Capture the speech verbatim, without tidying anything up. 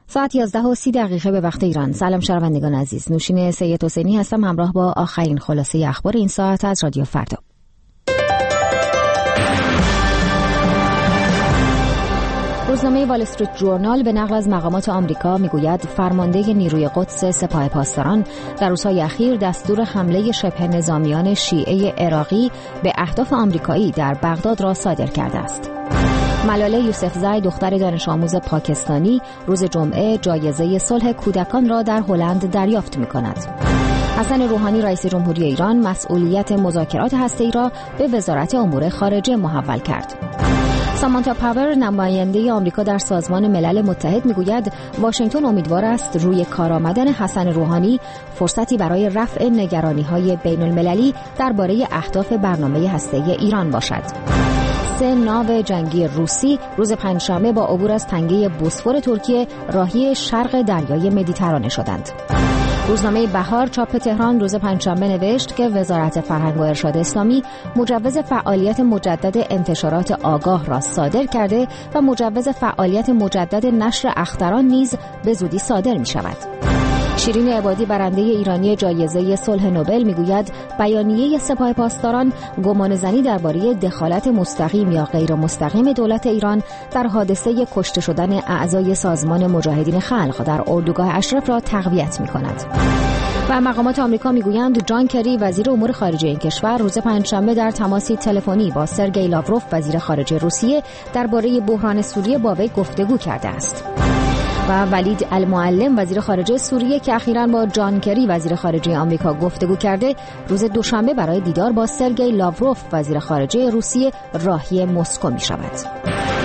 ساعت یازده و سی دقیقه به وقت ایران. سلام شنوندگان عزیز، نوشین سید حسینی هستم همراه با آخرین خلاصه اخبار این ساعت از رادیو فردا. روزنامه وال استریت جورنال به نقل از مقامات آمریکا میگوید فرمانده نیروی قدس سپاه پاسداران در روزهای اخیر دستور حمله شبه نظامیان شیعه عراقی به اهداف آمریکایی در بغداد را صادر کرده است. ملاله یوسفزای دختر دانش آموز پاکستانی روز جمعه جایزه صلح کودکان را در هلند دریافت می‌کند. حسن روحانی رئیس جمهوری ایران مسئولیت مذاکرات هسته‌ای را به وزارت امور خارجه محول کرد. سامانتا پاور نماینده آمریکا در سازمان ملل متحد میگوید واشنگتن امیدوار است روی کار آمدن حسن روحانی فرصتی برای رفع نگرانی‌های بین‌المللی درباره اهداف برنامه هسته‌ای ایران باشد. سه ناو جنگی روسی روز پنجشنبه با عبور از تنگه بوسفور ترکیه راهی شرق دریای مدیترانه شدند. روزنامه بهار چاپ تهران روز پنجشنبه نوشت که وزارت فرهنگ و ارشاد اسلامی مجوز فعالیت مجدد انتشارات آگاه را صادر کرده و مجوز فعالیت مجدد نشر اختران نیز به زودی صادر می شود. شیرین عبادی برنده ایرانی جایزه صلح نوبل میگوید بیانیه سپاه پاسداران گمانه‌زنی درباره دخالت مستقیم یا غیر مستقیم دولت ایران در حادثه کشته شدن اعضای سازمان مجاهدین خلق در اردوگاه اشرف را تقویت می‌کند. و مقامات آمریکا میگویند جان کری وزیر امور خارجه این کشور روز پنجشنبه در تماسی تلفنی با سرگئی لاوروف وزیر خارجه روسیه درباره بحران سوریه با وی گفتگو کرده است. و ولید المعلم وزیر خارجه سوریه که اخیراً با جان کری وزیر خارجه آمریکا گفتگو کرده روز دوشنبه برای دیدار با سرگئی لاوروف وزیر خارجه روسیه راهی مسکو می شود.